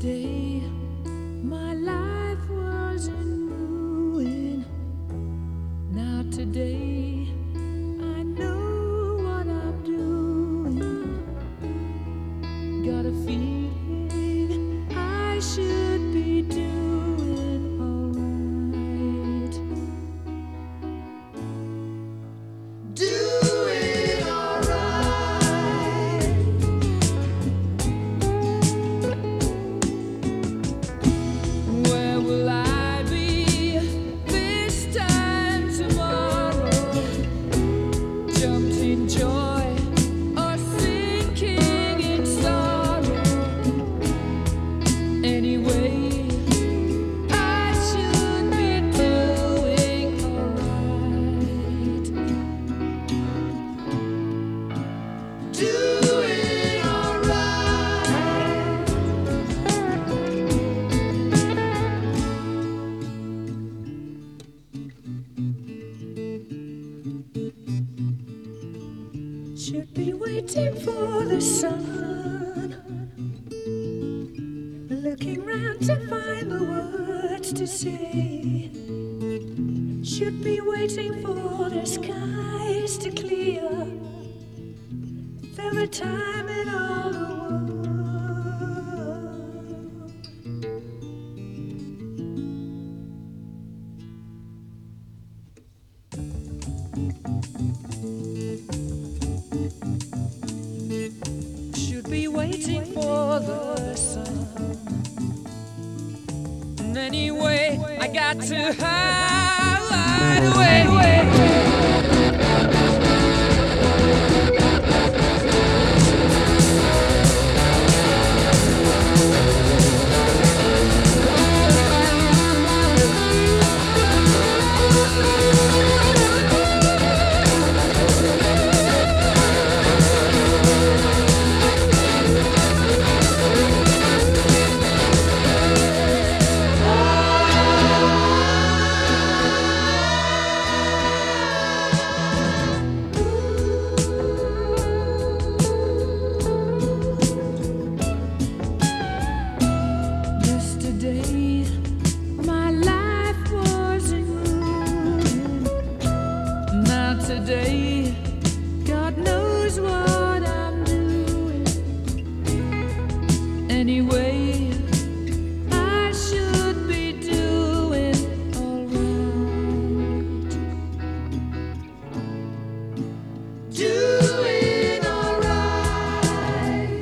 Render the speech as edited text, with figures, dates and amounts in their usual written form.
Yesterday, my life was in ruin. Now today, I know what I'm doing. Got a feeling I should be doing alright. Doing alright. Where will I be this time tomorrow? Jumped in joy or sinking in sorrow. Anyway, I should be doing alright. Doing alright. Should be waiting for the sun, looking round to find the words to say. Should be waiting for the skies to clear. There were time in all the world. Should be waiting for the sun. And anyway, I got to hide away. Yesterday, my life was in ruin. Now today, God knows what I'm doing. Anyway, I should be doing alright. Doing alright.